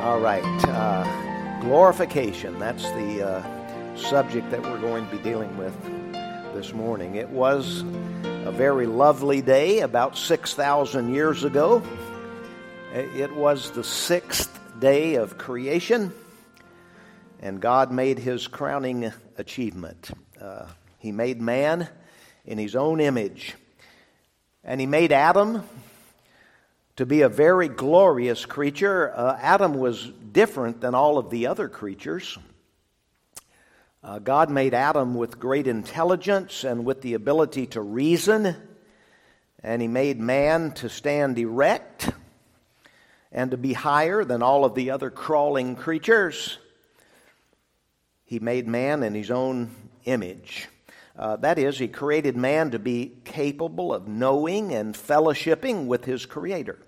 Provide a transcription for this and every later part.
All right. Glorification. That's the subject that we're going to be dealing with this morning. It was a very lovely day about 6,000 years ago. It was the sixth day of creation, and God made his crowning achievement. He made man in his own image, and he made Adam to be a very glorious creature. Adam was different than all of the other creatures. God made Adam with great intelligence and with the ability to reason, and he made man to stand erect and to be higher than all of the other crawling creatures. He made man in his own image. That is, he created man to be capable of knowing and fellowshipping with his Creator.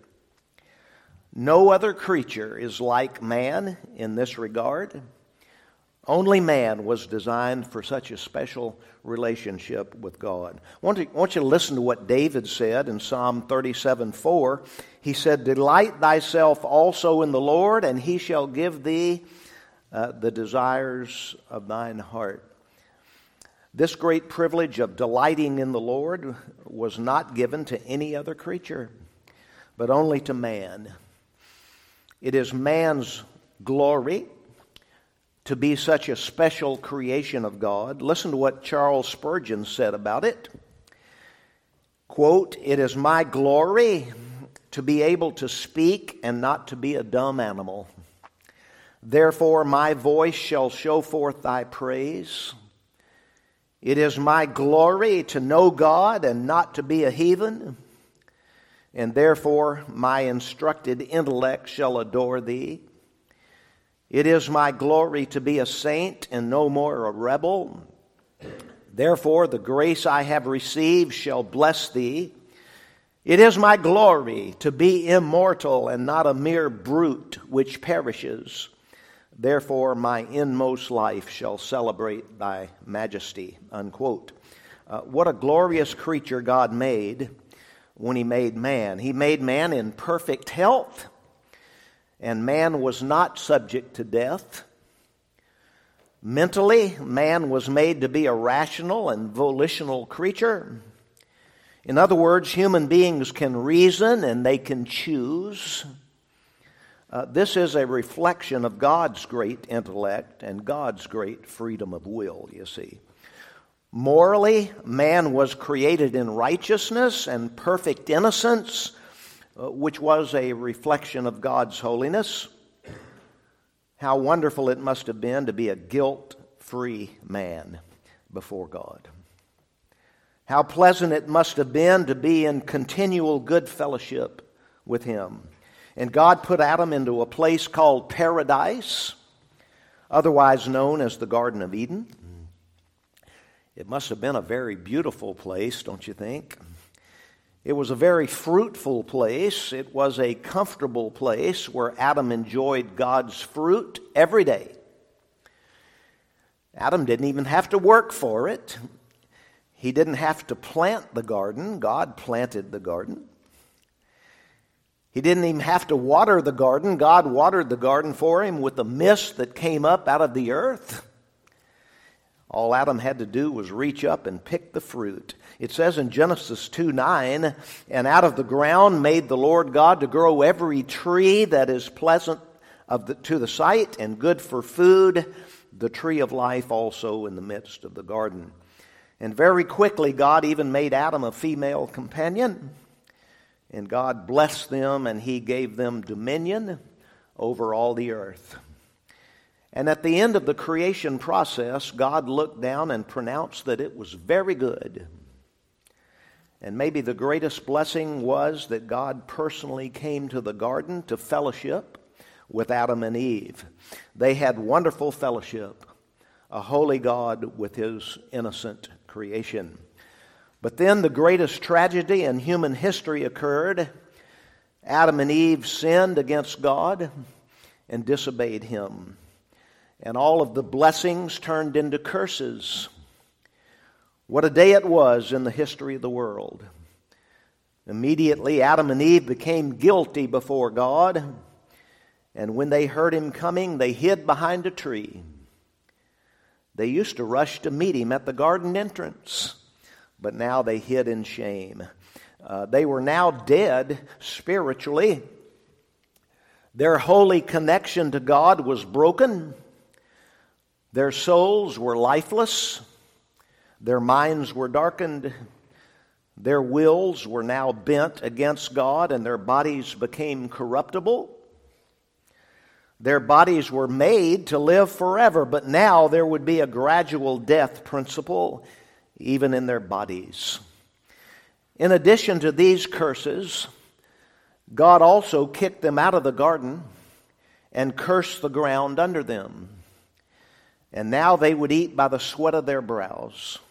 No other creature is like man in this regard. Only man was designed for such a special relationship with God. I want you to listen to what David said in Psalm 37:4. He said, "Delight thyself also in the Lord, and he shall give thee the desires of thine heart." This great privilege of delighting in the Lord was not given to any other creature, but only to man. It is man's glory to be such a special creation of God. Listen to what Charles Spurgeon said about it. Quote, "It is my glory to be able to speak and not to be a dumb animal. Therefore my voice shall show forth thy praise. It is my glory to know God and not to be a heathen. And therefore my instructed intellect shall adore thee. It is my glory to be a saint and no more a rebel. Therefore the grace I have received shall bless thee. It is my glory to be immortal and not a mere brute which perishes. Therefore my inmost life shall celebrate thy majesty." Unquote. What a glorious creature God made when he made man. He made man in perfect health, and man was not subject to death. Mentally, man was made to be a rational and volitional creature. In other words, human beings can reason and they can choose. This is a reflection of God's great intellect and God's great freedom of will, you see. Morally, man was created in righteousness and perfect innocence, which was a reflection of God's holiness. How wonderful it must have been to be a guilt-free man before God. How pleasant it must have been to be in continual good fellowship with Him. And God put Adam into a place called paradise, otherwise known as the Garden of Eden. It must have been a very beautiful place, don't you think? It was a very fruitful place. It was a comfortable place where Adam enjoyed God's fruit every day. Adam didn't even have to work for it. He didn't have to plant the garden. God planted the garden. He didn't even have to water the garden. God watered the garden for him with the mist that came up out of the earth. All Adam had to do was reach up and pick the fruit. It says in Genesis 2:9, "And out of the ground made the Lord God to grow every tree that is pleasant to the sight and good for food, the tree of life also in the midst of the garden." And very quickly God even made Adam a female companion. And God blessed them, and He gave them dominion over all the earth. And at the end of the creation process, God looked down and pronounced that it was very good. And maybe the greatest blessing was that God personally came to the garden to fellowship with Adam and Eve. They had wonderful fellowship, a holy God with His innocent creation. But then the greatest tragedy in human history occurred. Adam and Eve sinned against God and disobeyed Him. And all of the blessings turned into curses. What a day it was in the history of the world. Immediately, Adam and Eve became guilty before God. And when they heard him coming, they hid behind a tree. They used to rush to meet him at the garden entrance, but now they hid in shame. They were now dead spiritually. Their holy connection to God was broken. Their souls were lifeless. Their minds were darkened. Their wills were now bent against God, and their bodies became corruptible. Their bodies were made to live forever, but now there would be a gradual death principle even in their bodies. In addition to these curses, God also kicked them out of the garden and cursed the ground under them. And now they would eat by the sweat of their brows.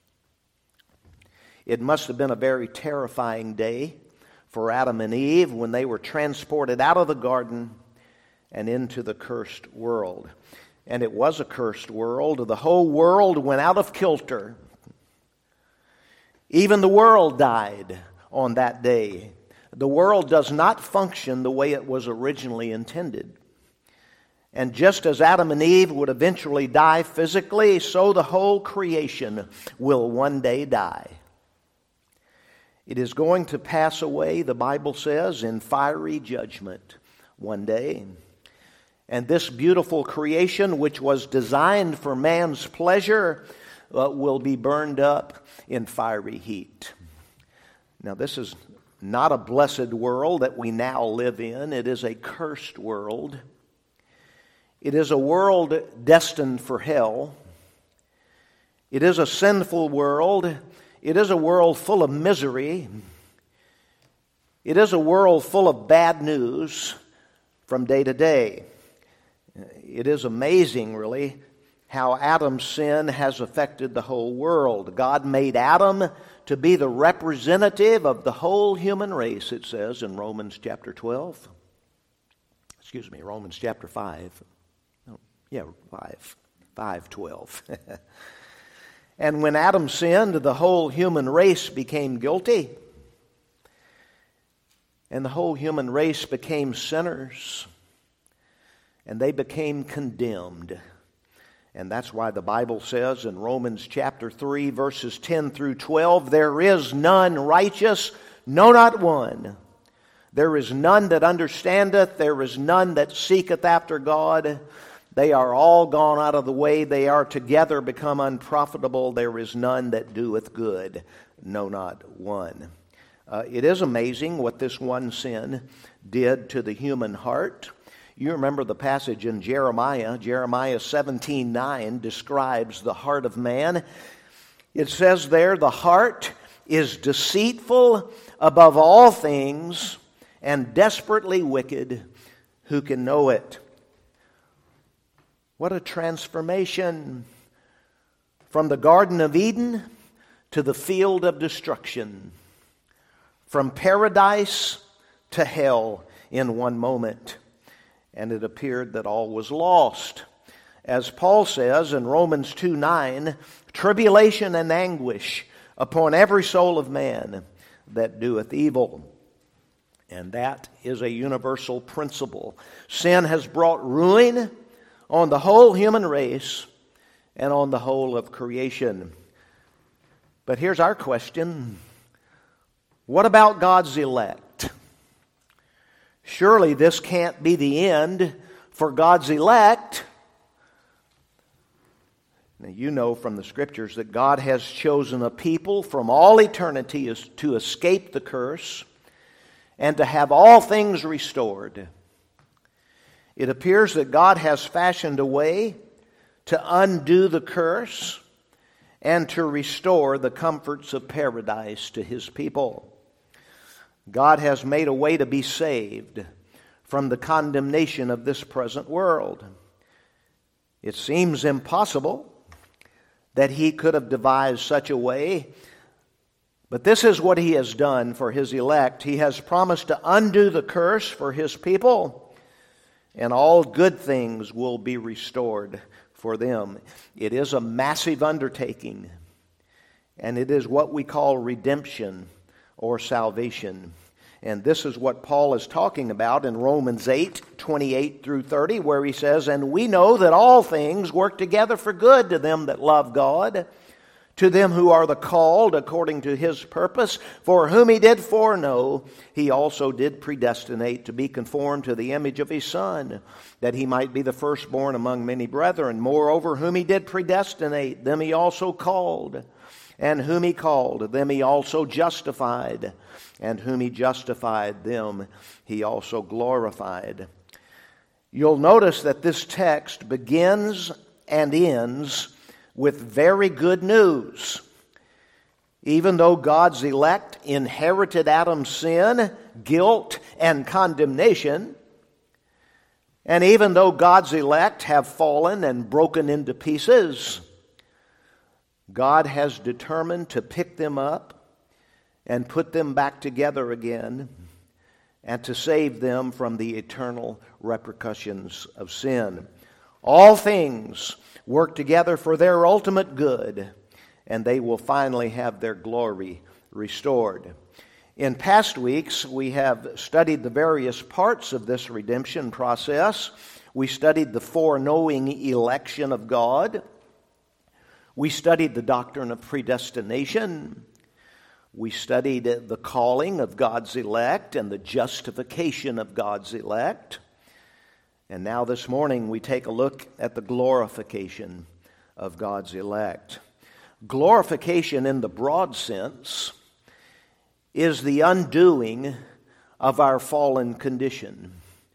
It must have been a very terrifying day for Adam and Eve when they were transported out of the garden and into the cursed world. And it was a cursed world. The whole world went out of kilter. Even the world died on that day. The world does not function the way it was originally intended. And just as Adam and Eve would eventually die physically, so the whole creation will one day die. It is going to pass away, the Bible says, in fiery judgment one day. And this beautiful creation, which was designed for man's pleasure, will be burned up in fiery heat. Now, this is not a blessed world that we now live in. It is a cursed world. It is a world destined for hell. It is a sinful world. It is a world full of misery. It is a world full of bad news from day to day. It is amazing, really, how Adam's sin has affected the whole world. God made Adam to be the representative of the whole human race, it says in Romans chapter 12. Romans chapter 5. 5:12. And when Adam sinned, the whole human race became guilty. And the whole human race became sinners. And they became condemned. And that's why the Bible says in Romans chapter 3, verses 10 through 12, there is none righteous, no, not one. There is none that understandeth, there is none that seeketh after God. They are all gone out of the way. They are together become unprofitable. There is none that doeth good, no, not one. It is amazing what this one sin did to the human heart. You remember the passage in Jeremiah. Jeremiah 17:9 describes the heart of man. It says there, the heart is deceitful above all things and desperately wicked. Who can know it? What a transformation from the Garden of Eden to the field of destruction. From paradise to hell in one moment. And it appeared that all was lost. As Paul says in Romans 2:9, tribulation and anguish upon every soul of man that doeth evil. And that is a universal principle. Sin has brought ruin on the whole human race and on the whole of creation. But here's our question. What about God's elect? Surely this can't be the end for God's elect. Now, you know from the Scriptures that God has chosen a people from all eternity to escape the curse and to have all things restored. It appears that God has fashioned a way to undo the curse and to restore the comforts of paradise to His people. God has made a way to be saved from the condemnation of this present world. It seems impossible that He could have devised such a way, but this is what He has done for His elect. He has promised to undo the curse for His people, and all good things will be restored for them. It is a massive undertaking, and it is what we call redemption or salvation. And this is what Paul is talking about in Romans 8:28 through 30, where he says, "And we know that all things work together for good to them that love God, to them who are the called according to His purpose. For whom He did foreknow, He also did predestinate to be conformed to the image of His Son, that He might be the firstborn among many brethren. Moreover, whom He did predestinate, them He also called. And whom He called, them He also justified. And whom He justified, them He also glorified." You'll notice that this text begins and ends with very good news. Even though God's elect inherited Adam's sin, guilt, and condemnation, and even though God's elect have fallen and broken into pieces, God has determined to pick them up and put them back together again and to save them from the eternal repercussions of sin. All things work together for their ultimate good, and they will finally have their glory restored. In past weeks, we have studied the various parts of this redemption process. We studied the foreknowing election of God. We studied the doctrine of predestination. We studied the calling of God's elect and the justification of God's elect. And now this morning we take a look at the glorification of God's elect. Glorification in the broad sense is the undoing of our fallen condition.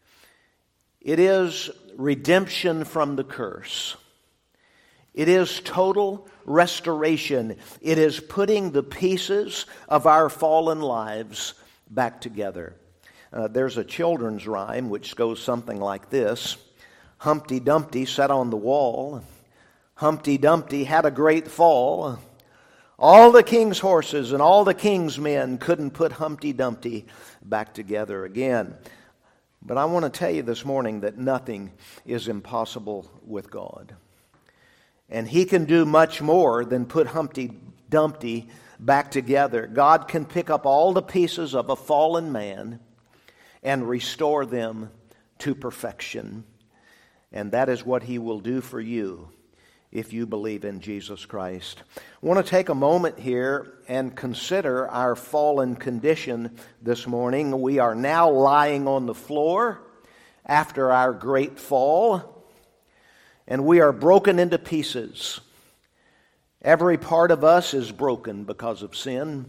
It is redemption from the curse. It is total restoration. It is putting the pieces of our fallen lives back together. There's a children's rhyme which goes something like this. Humpty Dumpty sat on the wall. Humpty Dumpty had a great fall. All the king's horses and all the king's men couldn't put Humpty Dumpty back together again. But I want to tell you this morning that nothing is impossible with God. And He can do much more than put Humpty Dumpty back together. God can pick up all the pieces of a fallen man and restore them to perfection. And that is what He will do for you if you believe in Jesus Christ. I want to take a moment here and consider our fallen condition this morning. We are now lying on the floor after our great fall, and we are broken into pieces. Every part of us is broken because of sin.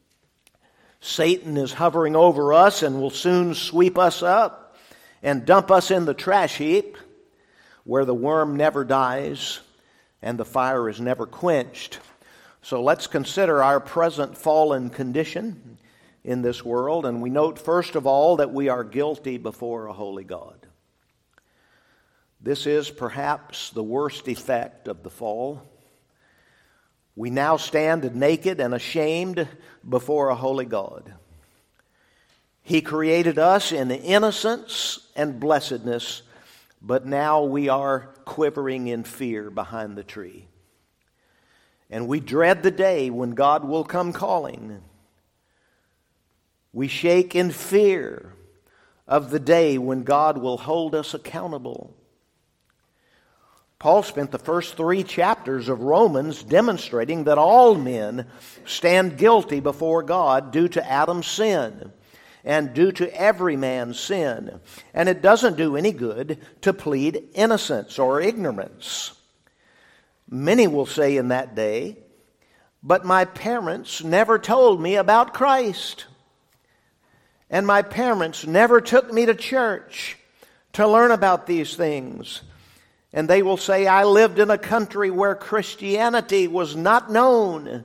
Satan is hovering over us and will soon sweep us up and dump us in the trash heap where the worm never dies and the fire is never quenched. So let's consider our present fallen condition in this world. And we note first of all that we are guilty before a holy God. This is perhaps the worst effect of the fall. We now stand naked and ashamed before a holy God. He created us in innocence and blessedness, but now we are quivering in fear behind the tree. And we dread the day when God will come calling. We shake in fear of the day when God will hold us accountable. Paul spent the first 3 chapters of Romans demonstrating that all men stand guilty before God due to Adam's sin and due to every man's sin. And it doesn't do any good to plead innocence or ignorance. Many will say in that day, "But my parents never told me about Christ. And my parents never took me to church to learn about these things." And they will say, "I lived in a country where Christianity was not known."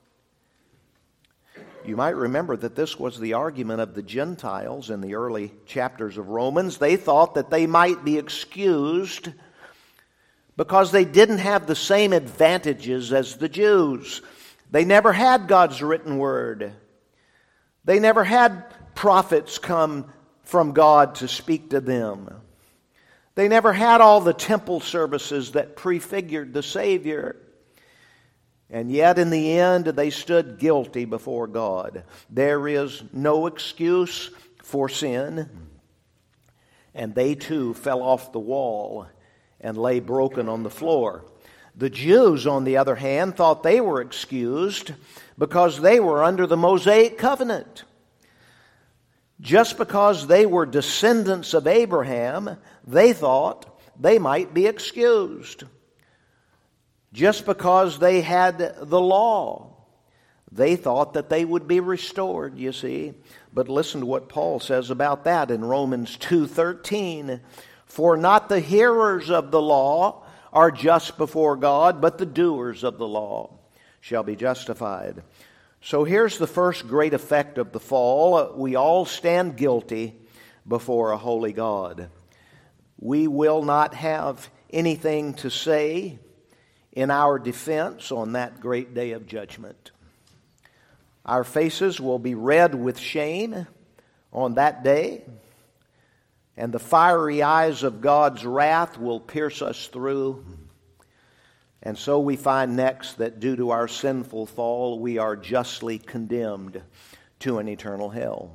You might remember that this was the argument of the Gentiles in the early chapters of Romans. They thought that they might be excused because they didn't have the same advantages as the Jews. They never had God's written word. They never had prophets come from God to speak to them. They never had all the temple services that prefigured the Savior. And yet in the end they stood guilty before God. There is no excuse for sin. And they too fell off the wall and lay broken on the floor. The Jews, on the other hand, thought they were excused because they were under the Mosaic covenant. Just because they were descendants of Abraham, they thought they might be excused. Just because they had the law, they thought that they would be restored, you see. But listen to what Paul says about that in Romans 2:13. For not the hearers of the law are just before God, but the doers of the law shall be justified. So here's the first great effect of the fall. We all stand guilty before a holy God. We will not have anything to say in our defense on that great day of judgment. Our faces will be red with shame on that day, and the fiery eyes of God's wrath will pierce us through. And so we find next that due to our sinful fall, we are justly condemned to an eternal hell.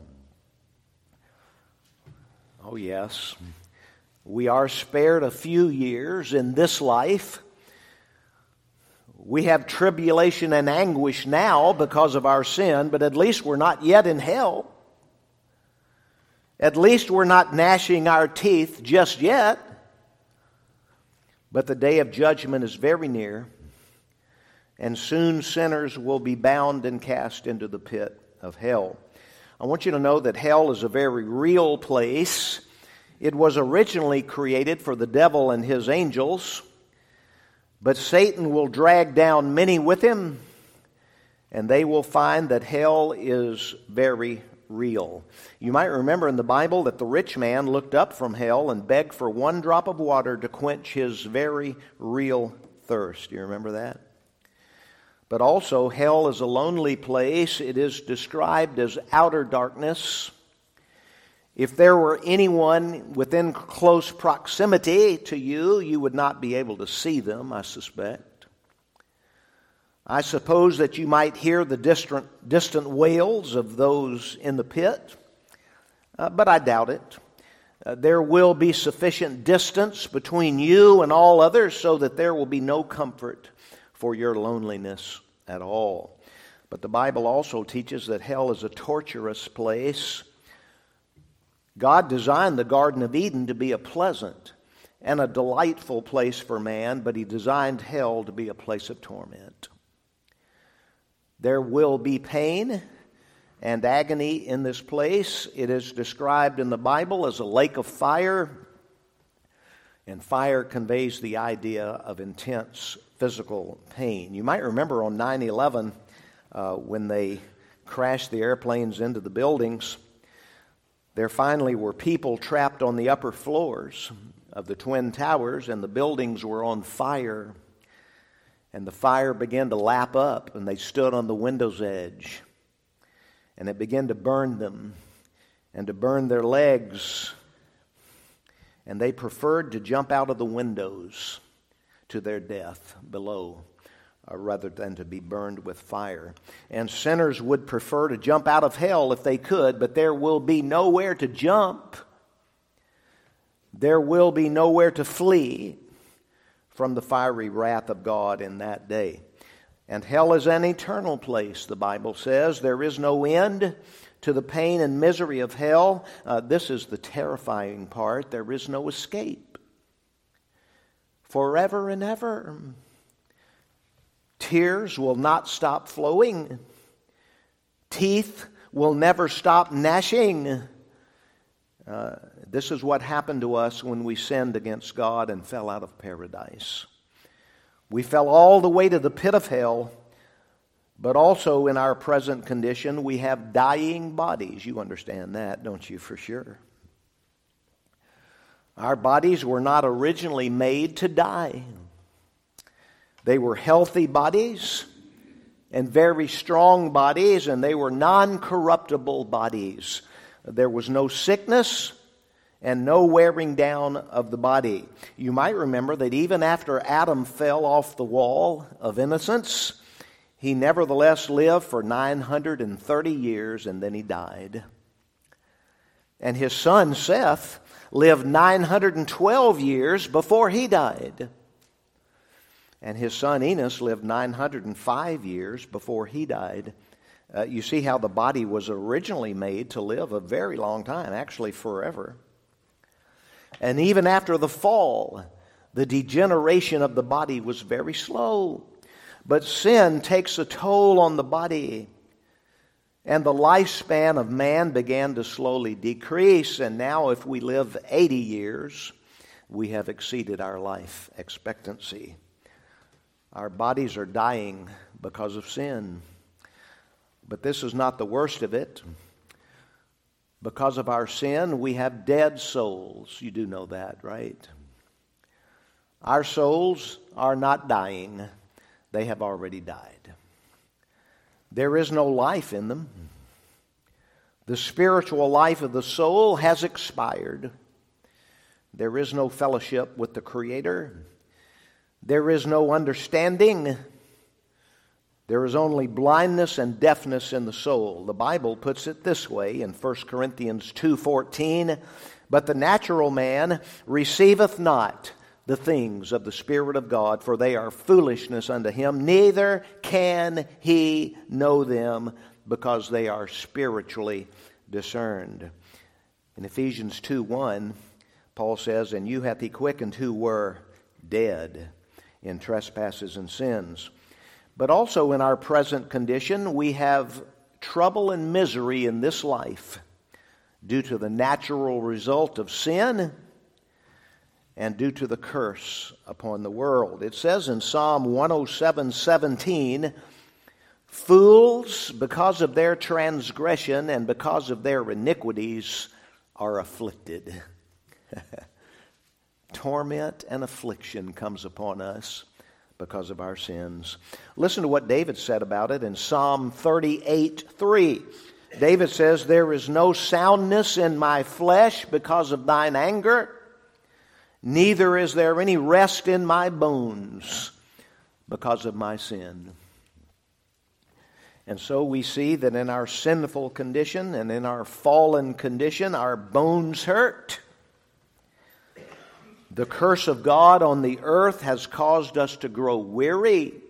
Oh yes, we are spared a few years in this life. We have tribulation and anguish now because of our sin, but at least we're not yet in hell. At least we're not gnashing our teeth just yet. But the day of judgment is very near, and soon sinners will be bound and cast into the pit of hell. I want you to know that hell is a very real place. It was originally created for the devil and his angels, but Satan will drag down many with him, and they will find that hell is very real. You might remember in the Bible that the rich man looked up from hell and begged for one drop of water to quench his very real thirst. Do you remember that? But also, hell is a lonely place. It is described as outer darkness. If there were anyone within close proximity to you, you would not be able to see them, I suspect. I suppose that you might hear the distant wails of those in the pit, but I doubt it. There will be sufficient distance between you and all others so that there will be no comfort for your loneliness at all. But the Bible also teaches that hell is a torturous place. God designed the Garden of Eden to be a pleasant and a delightful place for man, but He designed hell to be a place of torment. There will be pain and agony in this place. It is described in the Bible as a lake of fire, and fire conveys the idea of intense physical pain. You might remember on 9/11 when they crashed the airplanes into the buildings, there finally were people trapped on the upper floors of the Twin Towers, and the buildings were on fire. And the fire began to lap up, and they stood on the window's edge. And it began to burn them and to burn their legs. And they preferred to jump out of the windows to their death below, rather than to be burned with fire. And sinners would prefer to jump out of hell if they could, but there will be nowhere to jump. There will be nowhere to flee from the fiery wrath of God in that day. And hell is an eternal place, the Bible says. There is no end to the pain and misery of hell. This is the terrifying part. There is no escape. Forever and ever. Tears will not stop flowing. Teeth will never stop gnashing. This is what happened to us when we sinned against God and fell out of paradise. We fell all the way to the pit of hell, but also in our present condition, we have dying bodies. You understand that, don't you, for sure? Our bodies were not originally made to die. They were healthy bodies and very strong bodies, and they were non-corruptible bodies. There was no sickness and no wearing down of the body. You might remember that even after Adam fell off the wall of innocence, He nevertheless lived for 930 years, and then he died. And his son Seth lived 912 years before he died. And his son Enos lived 905 years before he died. You see how the body was originally made to live a very long time, actually forever. And even after the fall, the degeneration of the body was very slow. But sin takes a toll on the body, and the lifespan of man began to slowly decrease. And now if we live 80 years, we have exceeded our life expectancy. Our bodies are dying because of sin. But this is not the worst of it. Because of our sin, we have dead souls. You do know that, right? Our souls are not dying. They have already died. There is no life in them. The spiritual life of the soul has expired. There is no fellowship with the Creator. There is no understanding. There is only blindness and deafness in the soul. The Bible puts it this way in 1 Corinthians 2:14, "But the natural man receiveth not the things of the Spirit of God, for they are foolishness unto him, neither can he know them, because they are spiritually discerned." In Ephesians 2:1, Paul says, "And you hath he quickened who were dead in trespasses and sins." But also in our present condition, we have trouble and misery in this life due to the natural result of sin and due to the curse upon the world. It says in Psalm 107:17, "Fools, because of their transgression and because of their iniquities, are afflicted." Torment and affliction comes upon us because of our sins. Listen to what David said about it in Psalm 38:3. David says, "There is no soundness in my flesh because of thine anger, neither is there any rest in my bones because of my sin." And so we see that in our sinful condition and in our fallen condition, our bones hurt. The curse of God on the earth has caused us to grow weary.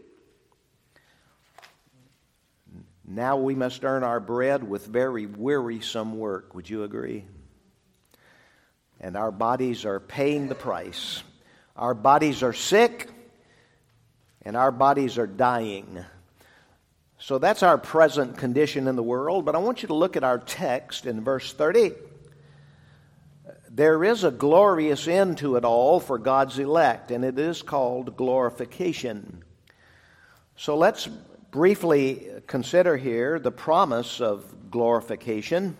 Now we must earn our bread with very wearisome work. Would you agree? And our bodies are paying the price. Our bodies are sick, and our bodies are dying. So that's our present condition in the world. But I want you to look at our text in verse 30. There is a glorious end to it all for God's elect, and it is called glorification. So let's briefly consider here the promise of glorification.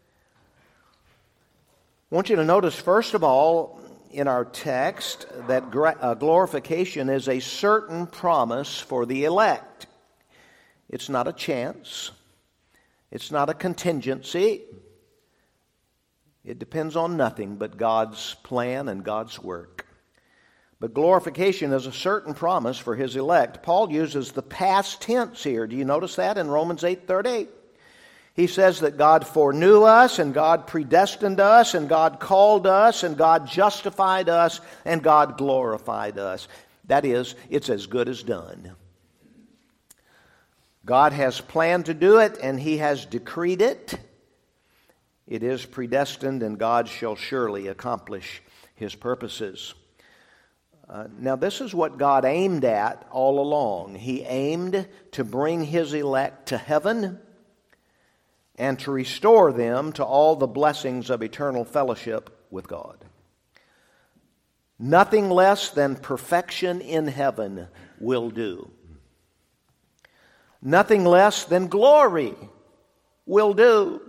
I want you to notice, first of all, in our text, that glorification is a certain promise for the elect. It's not a chance. It's not a contingency. It depends on nothing but God's plan and God's work. But glorification is a certain promise for His elect. Paul uses the past tense here. Do you notice that in Romans 8:38? He says that God foreknew us, and God predestined us, and God called us, and God justified us, and God glorified us. That is, it's as good as done. God has planned to do it, and He has decreed it. It is predestined, and God shall surely accomplish His purposes. Now, this is what God aimed at all along. He aimed to bring His elect to heaven and to restore them to all the blessings of eternal fellowship with God. Nothing less than perfection in heaven will do. Nothing less than glory will do.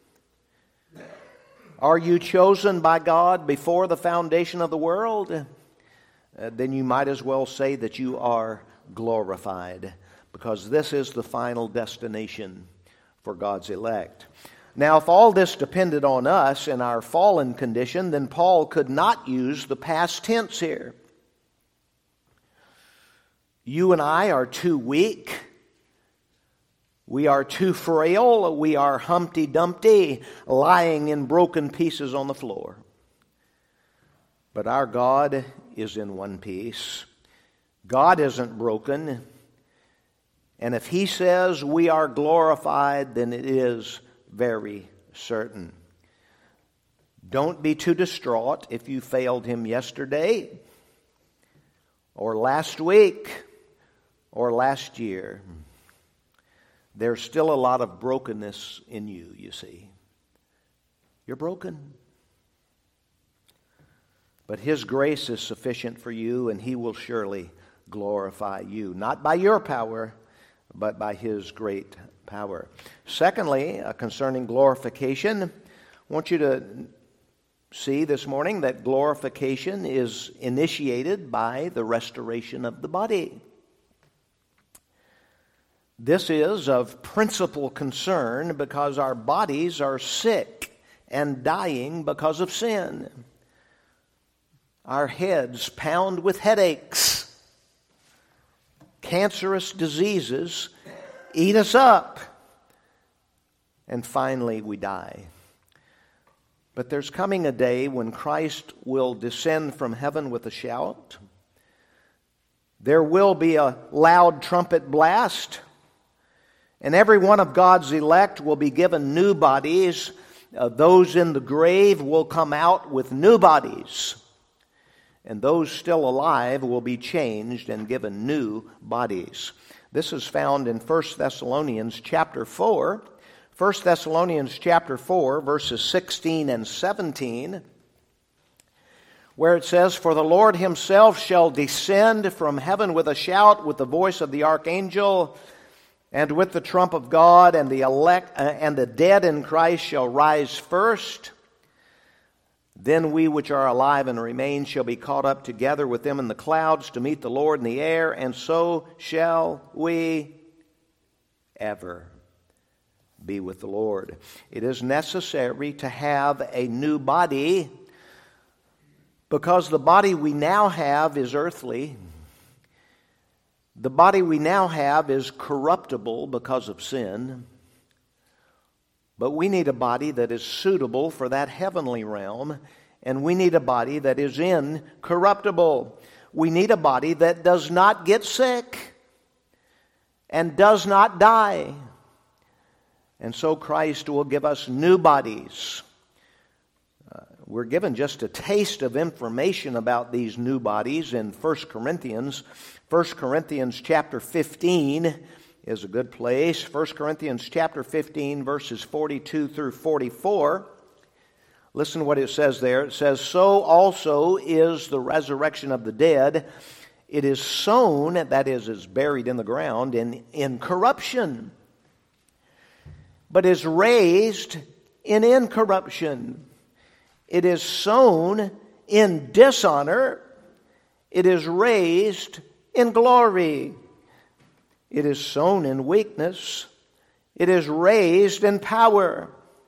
Are you chosen by God before the foundation of the world? Then you might as well say that you are glorified, because this is the final destination for God's elect. Now, if all this depended on us in our fallen condition, then Paul could not use the past tense here. You and I are too weak We are too frail. We are Humpty Dumpty, lying in broken pieces on the floor. But our God is in one piece. God isn't broken. And if He says we are glorified, then it is very certain. Don't be too distraught if you failed Him yesterday, or last week, or last year. There's still a lot of brokenness in you, you see. You're broken. But His grace is sufficient for you, and He will surely glorify you. Not by your power, but by His great power. Secondly, concerning glorification, I want you to see this morning that glorification is initiated by the restoration of the body. This is of principal concern because our bodies are sick and dying because of sin. Our heads pound with headaches. Cancerous diseases eat us up. And finally we die. But there's coming a day when Christ will descend from heaven with a shout. There will be a loud trumpet blast. And every one of God's elect will be given new bodies. Those in the grave will come out with new bodies. And those still alive will be changed and given new bodies. This is found in 1 Thessalonians chapter 4. 1 Thessalonians chapter 4, verses 16 and 17, where it says, "For the Lord Himself shall descend from heaven with a shout, with the voice of the archangel, and with the trump of God, and the elect and the dead in Christ shall rise first. Then we which are alive and remain shall be caught up together with them in the clouds to meet the Lord in the air, and so shall we ever be with the Lord." It is necessary to have a new body because the body we now have is earthly. The body we now have is corruptible because of sin. But we need a body that is suitable for that heavenly realm, and we need a body that is incorruptible. We need a body that does not get sick and does not die. And so Christ will give us new bodies. We're given just a taste of information about these new bodies in 1 Corinthians. 1 Corinthians chapter 15 is a good place. 1 Corinthians chapter 15, verses 42 through 44. Listen to what it says there. It says, "So also is the resurrection of the dead. It is sown," that is buried in the ground, in corruption, but is raised in incorruption. It is sown in dishonor. It is raised in glory. It is sown in weakness. It is raised in power.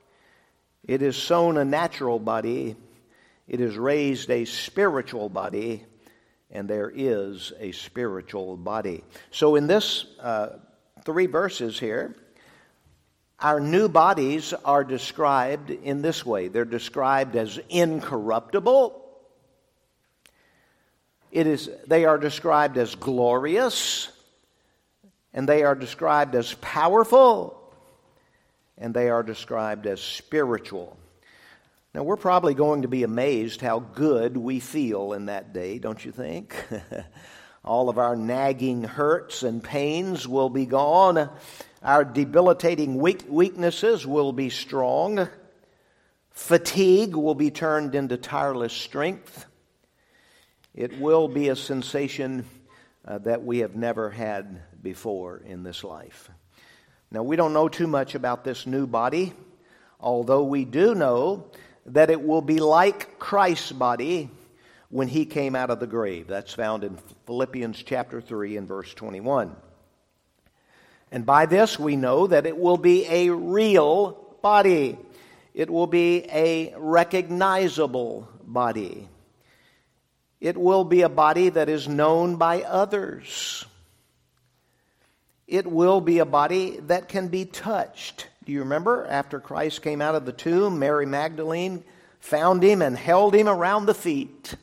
It is sown a natural body. It is raised a spiritual body. And there is a spiritual body. So in this 3 verses here, our new bodies are described in this way. They're described as incorruptible. They are described as glorious. And they are described as powerful. And they are described as spiritual. Now, we're probably going to be amazed how good we feel in that day, don't you think? All of our nagging hurts and pains will be gone. Our debilitating weaknesses will be strong. Fatigue will be turned into tireless strength. It will be a sensation that we have never had before in this life. Now, we don't know too much about this new body, although we do know that it will be like Christ's body when He came out of the grave. That's found in Philippians chapter 3 and verse 21. And by this we know that it will be a real body. It will be a recognizable body. It will be a body that is known by others. it will be a body that can be touched. Do you remember? After Christ came out of the tomb, Mary Magdalene found him and held him around the feet.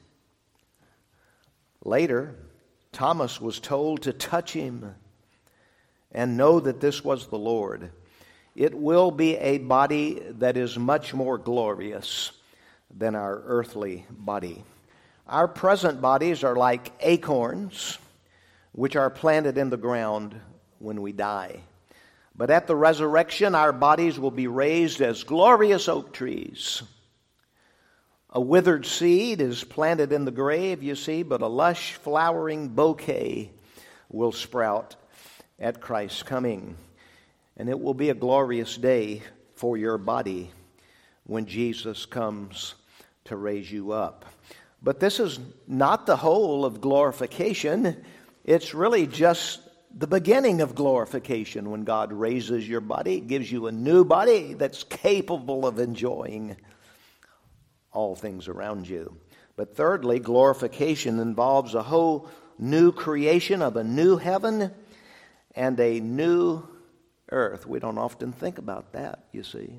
Later, Thomas was told to touch him and know that this was the Lord. It will be a body that is much more glorious than our earthly body. Our present bodies are like acorns, which are planted in the ground when we die. But at the resurrection, our bodies will be raised as glorious oak trees. A withered seed is planted in the grave, you see, but a lush, flowering bouquet will sprout at Christ's coming. And it will be a glorious day for your body when Jesus comes to raise you up. But this is not the whole of glorification. It's really just the beginning of glorification. When God raises your body, it gives you a new body that's capable of enjoying all things around you. But thirdly, glorification involves a whole new creation of a new heaven and a new earth. We don't often think about that, you see.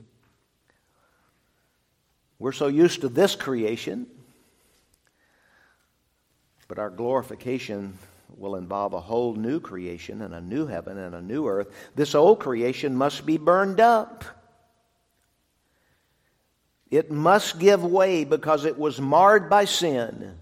We're so used to this creation, but our glorification will involve a whole new creation and a new heaven and a new earth. This old creation must be burned up. It must give way because it was marred by sin.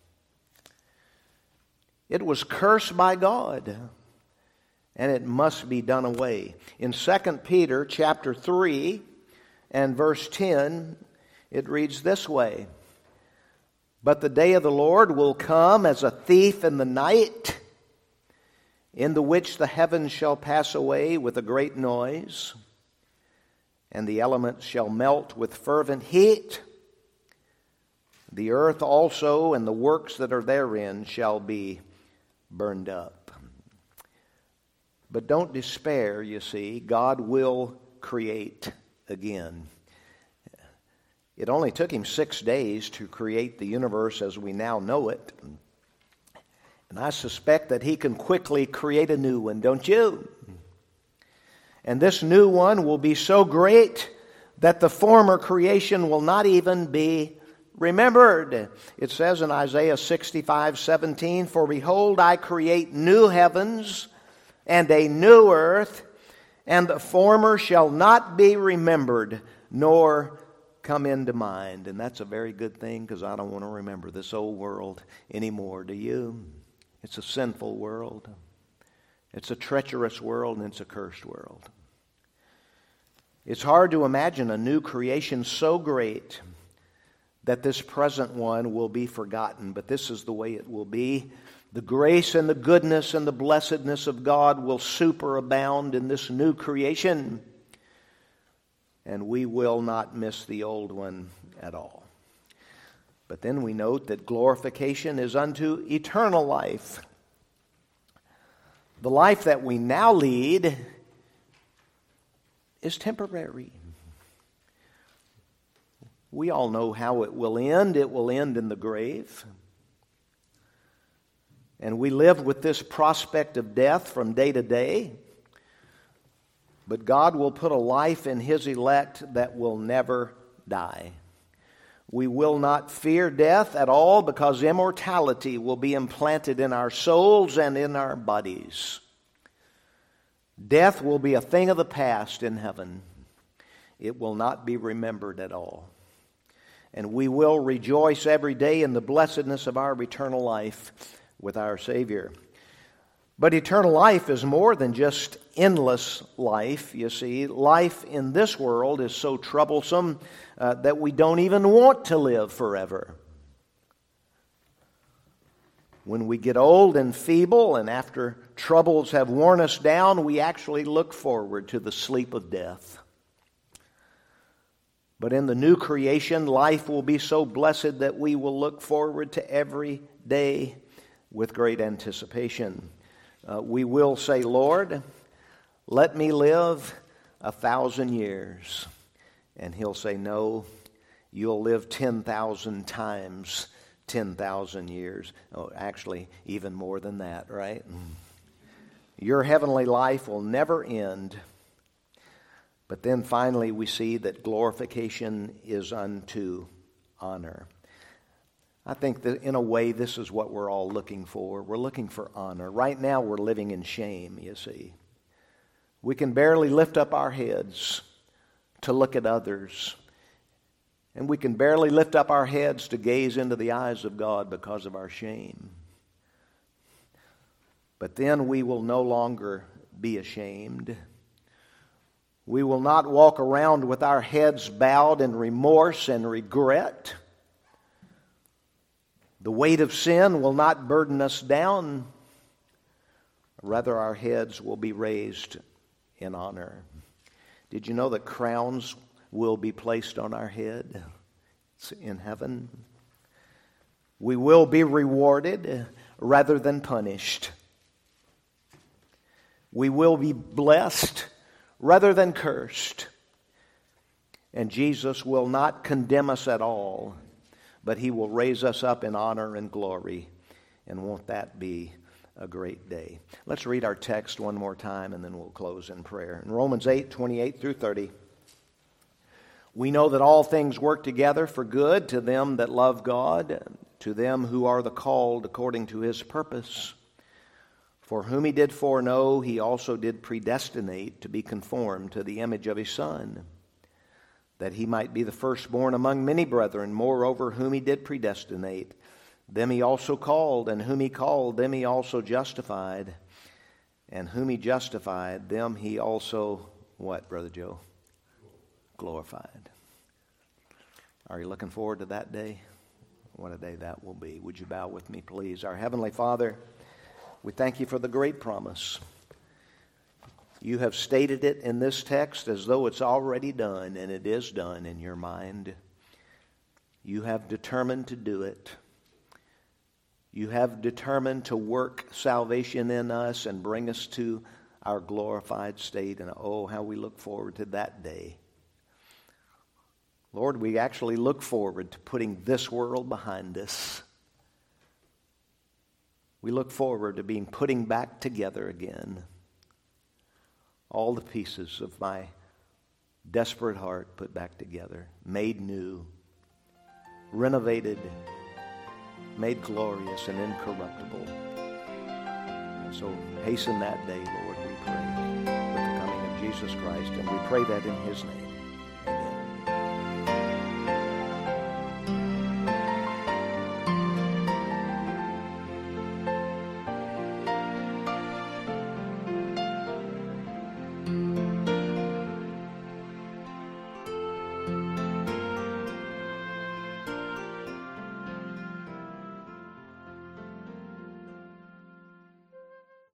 It was cursed by God, and it must be done away. In 2 Peter chapter 3 and verse 10, it reads this way: "But the day of the Lord will come as a thief in the night, in the which the heavens shall pass away with a great noise, and the elements shall melt with fervent heat. The earth also and the works that are therein shall be burned up." But don't despair, you see. God will create again. It only took him 6 days to create the universe as we now know it. And I suspect that he can quickly create a new one, don't you? And this new one will be so great that the former creation will not even be remembered. It says in Isaiah 65:17, "For behold, I create new heavens and a new earth, and the former shall not be remembered, nor come into mind." And that's a very good thing, because I don't want to remember this old world anymore, do you? It's a sinful world. It's a treacherous world, and it's a cursed world. It's hard to imagine a new creation so great that this present one will be forgotten, but this is the way it will be. The grace and the goodness and the blessedness of God will superabound in this new creation, and we will not miss the old one at all. But then we note that glorification is unto eternal life. The life that we now lead is temporary. We all know how it will end. It will end in the grave. And we live with this prospect of death from day to day. But God will put a life in His elect that will never die. We will not fear death at all, because immortality will be implanted in our souls and in our bodies. Death will be a thing of the past in heaven. It will not be remembered at all. And we will rejoice every day in the blessedness of our eternal life with our Savior. But eternal life is more than just endless life, you see. Life in this world is so troublesome that we don't even want to live forever. When we get old and feeble, and after troubles have worn us down, we actually look forward to the sleep of death. But in the new creation, life will be so blessed that we will look forward to every day with great anticipation. We will say, "Lord, let me live 1,000 years." And He'll say, "No, you'll live 10,000 times 10,000 years. Oh, actually, even more than that, right? Your heavenly life will never end. But then finally we see that glorification is unto honor. I think that in a way this is what we're all looking for. We're looking for honor. Right now we're living in shame, you see. We can barely lift up our heads to look at others. And we can barely lift up our heads to gaze into the eyes of God because of our shame. But then we will no longer be ashamed. We will not walk around with our heads bowed in remorse and regret. The weight of sin will not burden us down. Rather, our heads will be raised in honor. Did you know that crowns will be placed on our head in heaven? We will be rewarded rather than punished. We will be blessed rather than cursed. And Jesus will not condemn us at all, but He will raise us up in honor and glory. And won't that be a great day? Let's read our text one more time and then we'll close in prayer. In Romans 8:28 through 30, we know that all things work together for good to them that love God, to them who are the called according to His purpose. For whom He did foreknow, He also did predestinate to be conformed to the image of His Son, that He might be the firstborn among many brethren. Moreover, whom He did predestinate, them He also called, and whom He called, them He also justified, and whom He justified, them He also, what, Brother Joe? Glorified. Are you looking forward to that day? What a day that will be. Would you bow with me, please? Our Heavenly Father, we thank You for the great promise. You have stated it in this text as though it's already done, and it is done in Your mind. You have determined to do it. You have determined to work salvation in us and bring us to our glorified state. And oh, how we look forward to that day. Lord, we actually look forward to putting this world behind us. We look forward to putting back together again all the pieces of my desperate heart put back together, made new, renovated, made glorious and incorruptible. And so hasten that day, Lord, we pray, with the coming of Jesus Christ, and we pray that in His name.